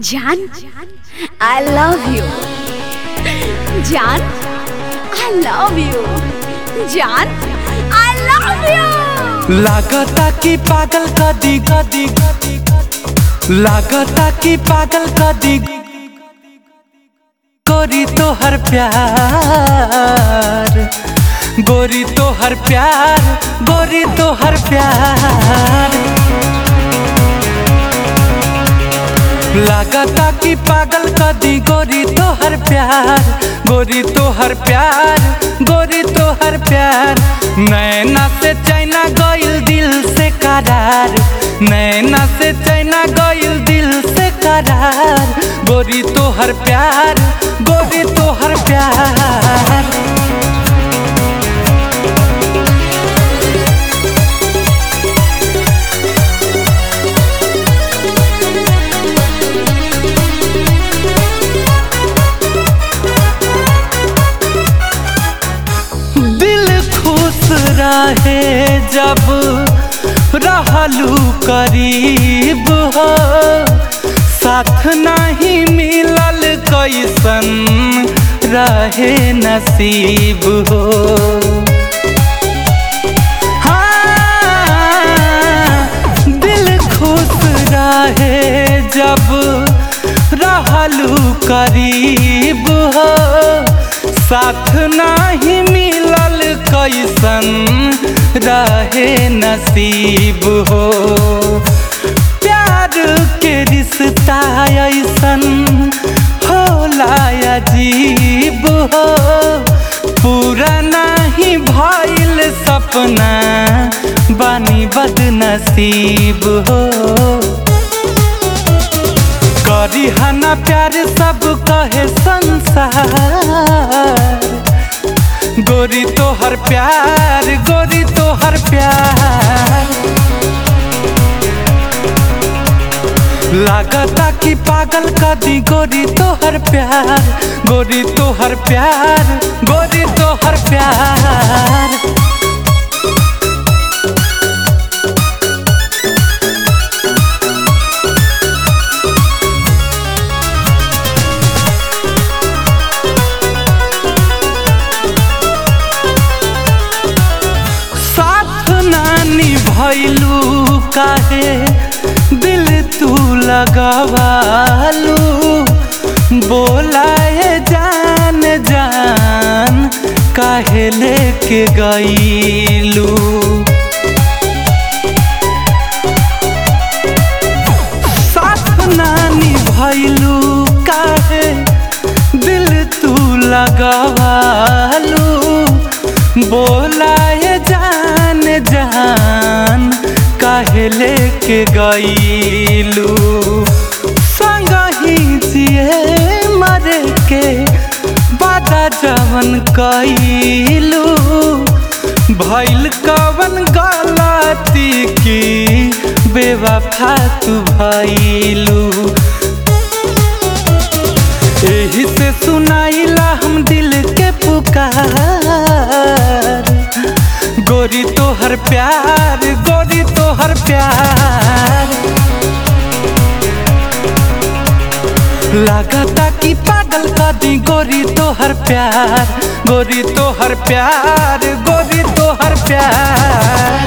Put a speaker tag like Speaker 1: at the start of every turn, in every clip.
Speaker 1: जान I love you जान I love you जान I love you।
Speaker 2: लागता कि पागल कदी कदी लागता कि पागल कदी गोरी तो हर प्यार गोरी तो हर प्यार गोरी तो हर प्यार लागता कि पागल कदी गोरी तो हर प्यार गोरी तो हर प्यार गोरी तो हर प्यार नैना से चैना गइल दिल से करार नैना से चैना गइल दिल से करार गोरी तो हर प्यार गोरी तो हर प्यार रहे जब रहलू करीब हो साथ नहीं मिलल कैसन रहे नसीब हो हाँ दिल खुश रहे जब रहलू करीब हो साथ नहीं मिलल कैसन रहे नसीब हो प्यार के रिश्ता ऐसन होला अजीब हो पूरा नहीं भइल सपना बानी बदनसीब हो करी हना प्यार सब कहे संसार गोरी तो हर प्यार गोरी तो हर प्यार लागता कि पागल कदी गोरी तो हर प्यार गोरी तो हर प्यार गोरी तो हर प्यार भइलू काहे दिल तू लगावालू बोलाए जान जान काहे लेके गइलू साथ नानी भइलू काहे दिल तू लगावालू बोलाए जान जान काहे लेके गइलू संगही जिए मरे के बादा जवन कइलू भइल कवन गलती की बेवफा तू भइलू एही से सुनाइला हम दिल के पुकार गोरी तो हर प्यार गोरी तो हर प्यार लागता कि पागल कदी गोरी तो हर प्यार गोरी तो हर प्यार गोरी तो हर प्यार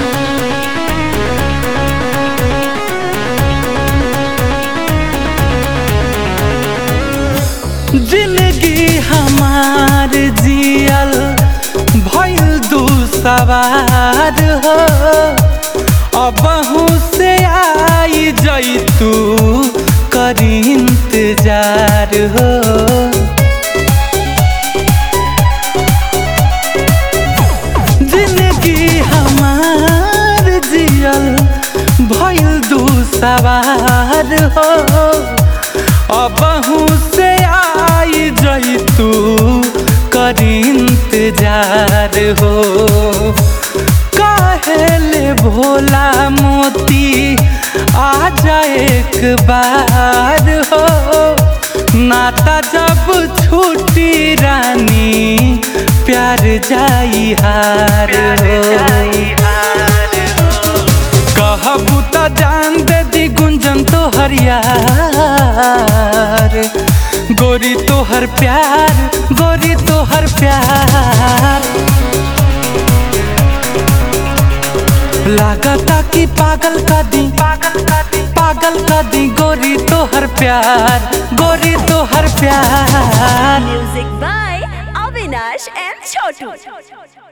Speaker 2: जिंदगी हमार जियल भइल दू सवार हो अबहू से आई जइतू करी इंतजार हो जिंदगी हमार जियल भइल दू सवार हो अबहू से आई जइतू करी इंतजार हो कहेले भोला मोती आ जाए एक बार हो नाता जब छूटी रानी प्यार जाई हार हो कहबू तो जान दे दी गुंजन तो हर यार। गोरी तो हर प्यार, गोरी तो हर प्यार। लागता कि पागल कर दी, पागल कर दी गोरी तो हर प्यार, गोरी तो हर प्यार।
Speaker 1: Music by Avinash and Chhotu.